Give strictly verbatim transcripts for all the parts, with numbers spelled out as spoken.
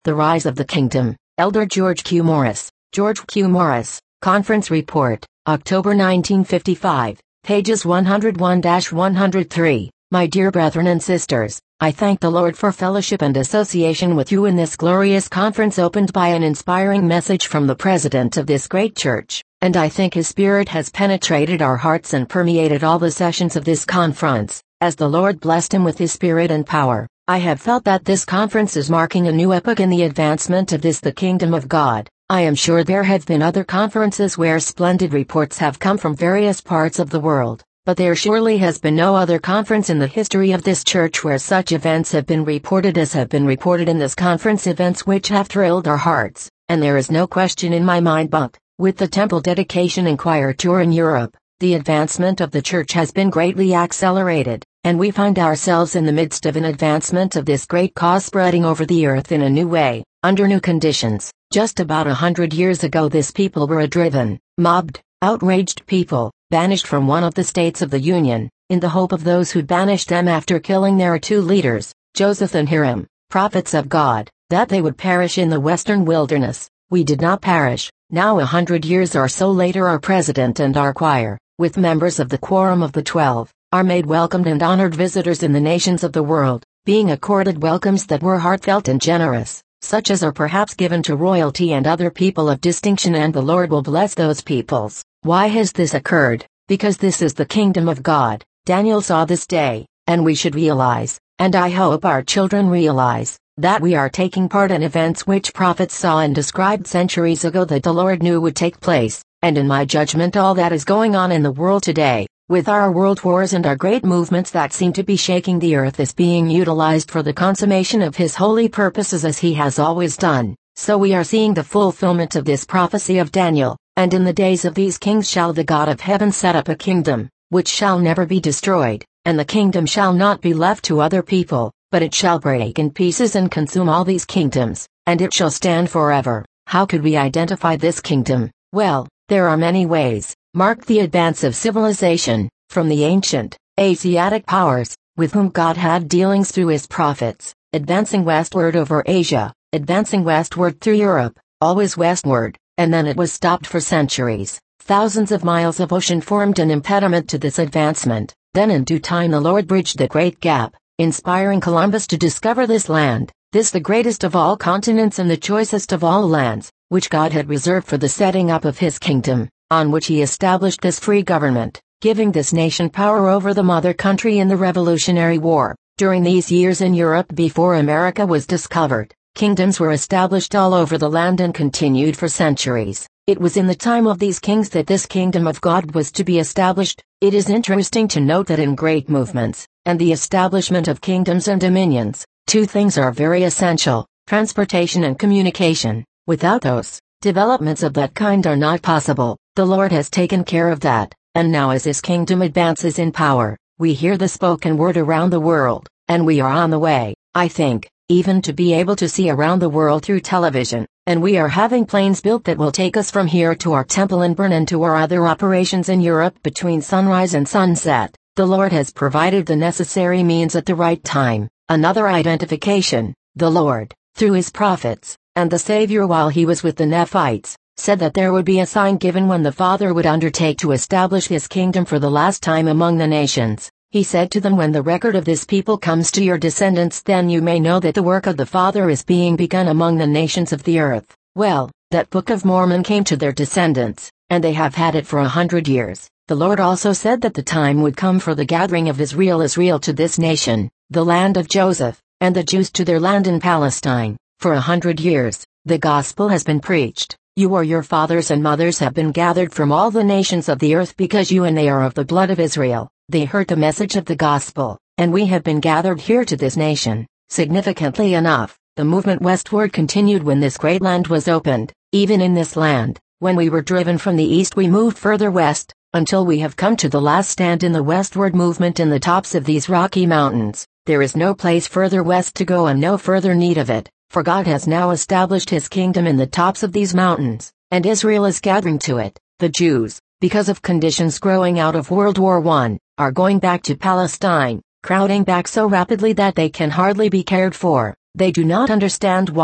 The Rise of the Kingdom, Elder George Q. Morris, George Q. Morris, Conference Report, October nineteen fifty-five, pages one oh one to one oh three. My dear brethren and sisters, I thank the Lord for fellowship and association with you in this glorious conference opened by an inspiring message from the President of this great church, and I think His Spirit has penetrated our hearts and permeated all the sessions of this conference. As the Lord blessed him with His Spirit and power, I have felt that this conference is marking a new epoch in the advancement of this the kingdom of God. I am sure there have been other conferences where splendid reports have come from various parts of the world, but there surely has been no other conference in the history of this church where such events have been reported as have been reported in this conference, events which have thrilled our hearts, and there is no question in my mind but, with the temple dedication and choir tour in Europe, the advancement of the church has been greatly accelerated, and we find ourselves in the midst of an advancement of this great cause spreading over the earth in a new way, under new conditions. Just about a hundred years ago this people were a driven, mobbed, outraged people, banished from one of the states of the Union, in the hope of those who banished them after killing their two leaders, Joseph and Hiram, prophets of God, that they would perish in the western wilderness. We did not perish. Now a hundred years or so later our president and our choir, with members of the Quorum of the Twelve, are made welcomed and honored visitors in the nations of the world, being accorded welcomes that were heartfelt and generous, such as are perhaps given to royalty and other people of distinction, and the Lord will bless those peoples. Why has this occurred? Because this is the kingdom of God. Daniel saw this day, and we should realize, and I hope our children realize, that we are taking part in events which prophets saw and described centuries ago that the Lord knew would take place, and in my judgment all that is going on in the world today, with our world wars and our great movements that seem to be shaking the earth, is being utilized for the consummation of His holy purposes as He has always done. So we are seeing the fulfillment of this prophecy of Daniel, and in the days of these kings shall the God of heaven set up a kingdom, which shall never be destroyed, and the kingdom shall not be left to other people, but it shall break in pieces and consume all these kingdoms, and it shall stand forever. How could we identify this kingdom? Well, there are many ways. Mark the advance of civilization, from the ancient, Asiatic powers, with whom God had dealings through His prophets, advancing westward over Asia, advancing westward through Europe, always westward, and then it was stopped for centuries. Thousands of miles of ocean formed an impediment to this advancement. Then in due time the Lord bridged the great gap, inspiring Columbus to discover this land, this the greatest of all continents and the choicest of all lands, which God had reserved for the setting up of His kingdom, on which He established this free government, giving this nation power over the mother country in the Revolutionary War. During these years in Europe before America was discovered, kingdoms were established all over the land and continued for centuries. It was in the time of these kings that this kingdom of God was to be established. It is interesting to note that in great movements, and the establishment of kingdoms and dominions, two things are very essential: transportation and communication. Without those, developments of that kind are not possible. The Lord has taken care of that, and now as His kingdom advances in power, we hear the spoken word around the world, and we are on the way, I think, even to be able to see around the world through television, and we are having planes built that will take us from here to our temple in Bern and to our other operations in Europe between sunrise and sunset. The Lord has provided the necessary means at the right time. Another identification: the Lord, through His prophets, and the Savior while He was with the Nephites, said that there would be a sign given when the Father would undertake to establish His kingdom for the last time among the nations. He said to them, when the record of this people comes to your descendants, then you may know that the work of the Father is being begun among the nations of the earth. Well, that Book of Mormon came to their descendants, and they have had it for a hundred years. The Lord also said that the time would come for the gathering of Israel Israel to this nation, the land of Joseph, and the Jews to their land in Palestine. For a hundred years, the gospel has been preached. You or your fathers and mothers have been gathered from all the nations of the earth because you and they are of the blood of Israel. They heard the message of the gospel, and we have been gathered here to this nation. Significantly enough, the movement westward continued when this great land was opened. Even in this land, when we were driven from the east, we moved further west, until we have come to the last stand in the westward movement in the tops of these Rocky Mountains. There is no place further west to go and no further need of it, for God has now established His kingdom in the tops of these mountains, and Israel is gathering to it. The Jews, because of conditions growing out of World War One, are going back to Palestine, crowding back so rapidly that they can hardly be cared for. They do not understand why.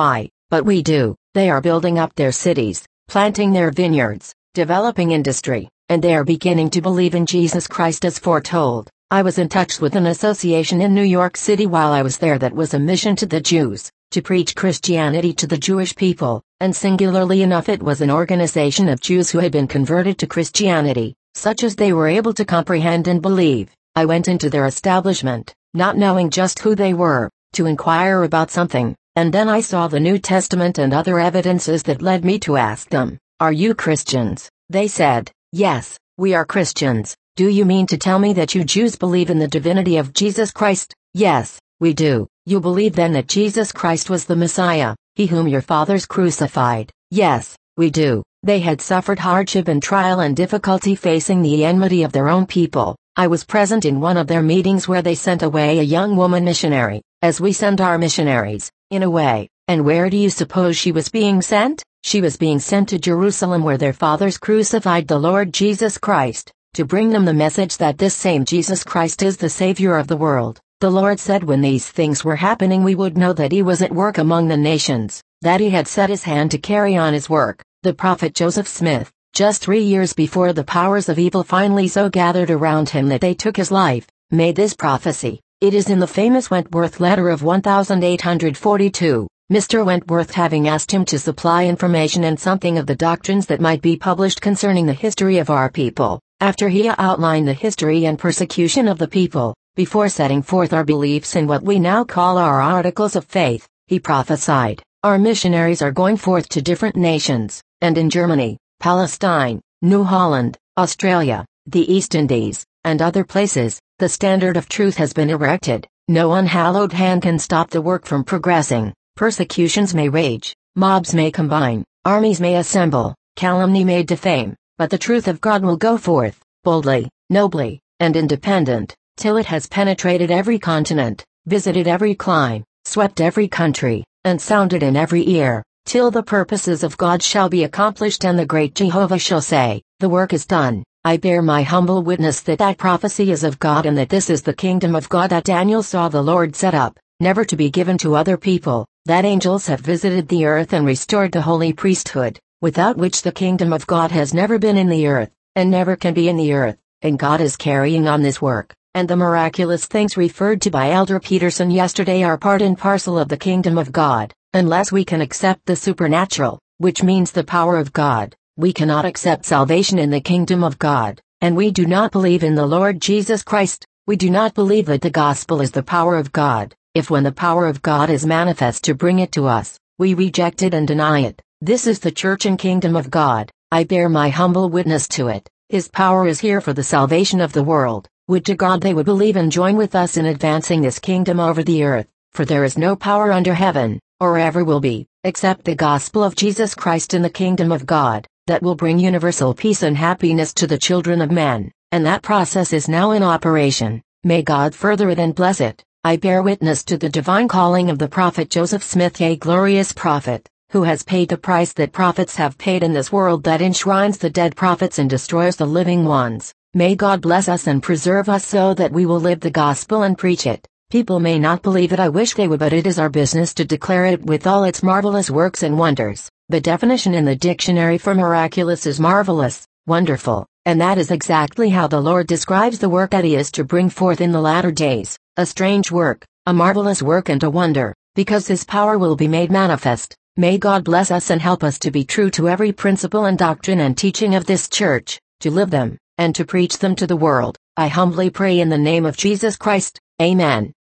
but we do. They are building up their cities, planting their vineyards, developing industry, and they are beginning to believe in Jesus Christ as foretold. I was in touch with an association in New York City while I was there that was a mission to the Jews, to preach Christianity to the Jewish people, and singularly enough it was an organization of Jews who had been converted to Christianity, such as they were able to comprehend and believe. I went into their establishment, not knowing just who they were, to inquire about something, and then I saw the New Testament and other evidences that led me to ask them, "Are you Christians?" They said, "Yes, we are Christians." "Do you mean to tell me that you Jews believe in the divinity of Jesus Christ?" "Yes, we do." "You believe then that Jesus Christ was the Messiah, he whom your fathers crucified?" "Yes, we do." They had suffered hardship and trial and difficulty facing the enmity of their own people. I was present in one of their meetings where they sent away a young woman missionary, as we send our missionaries, in a way. And where do you suppose she was being sent? She was being sent to Jerusalem where their fathers crucified the Lord Jesus Christ, to bring them the message that this same Jesus Christ is the Savior of the world. The Lord said when these things were happening we would know that he was at work among the nations, that he had set his hand to carry on his work. The prophet Joseph Smith, just three years before the powers of evil finally so gathered around him that they took his life, made this prophecy. It is in the famous Wentworth letter of eighteen forty-two, Mister Wentworth having asked him to supply information and something of the doctrines that might be published concerning the history of our people. After he outlined the history and persecution of the people, before setting forth our beliefs in what we now call our articles of faith, he prophesied, "Our missionaries are going forth to different nations, and in Germany, Palestine, New Holland, Australia, the East Indies, and other places, the standard of truth has been erected. No unhallowed hand can stop the work from progressing. Persecutions may rage, mobs may combine, armies may assemble, calumny may defame, but the truth of God will go forth, boldly, nobly, and independent, till it has penetrated every continent, visited every clime, swept every country, and sounded in every ear, till the purposes of God shall be accomplished and the great Jehovah shall say, the work is done. I bear my humble witness that that prophecy is of God and that this is the kingdom of God that Daniel saw the Lord set up, never to be given to other people, that angels have visited the earth and restored the holy priesthood, without which the kingdom of God has never been in the earth, and never can be in the earth, and God is carrying on this work, and the miraculous things referred to by Elder Peterson yesterday are part and parcel of the kingdom of God. Unless we can accept the supernatural, which means the power of God, we cannot accept salvation in the kingdom of God, and we do not believe in the Lord Jesus Christ. We do not believe that the gospel is the power of God. If when the power of God is manifest to bring it to us, we reject it and deny it. This is the church and kingdom of God. I bear my humble witness to it. His power is here for the salvation of the world. Would to God they would believe and join with us in advancing this kingdom over the earth, for there is no power under heaven, or ever will be, except the gospel of Jesus Christ in the kingdom of God, that will bring universal peace and happiness to the children of men, and that process is now in operation. May God further it and bless it. I bear witness to the divine calling of the prophet Joseph Smith, a glorious prophet, who has paid the price that prophets have paid in this world that enshrines the dead prophets and destroys the living ones. May God bless us and preserve us so that we will live the gospel and preach it. People may not believe it, I wish they would, but it is our business to declare it with all its marvelous works and wonders. The definition in the dictionary for miraculous is marvelous, wonderful, and that is exactly how the Lord describes the work that he is to bring forth in the latter days, a strange work, a marvelous work and a wonder, because his power will be made manifest. May God bless us and help us to be true to every principle and doctrine and teaching of this church, to live them, and to preach them to the world. I humbly pray in the name of Jesus Christ. Amen.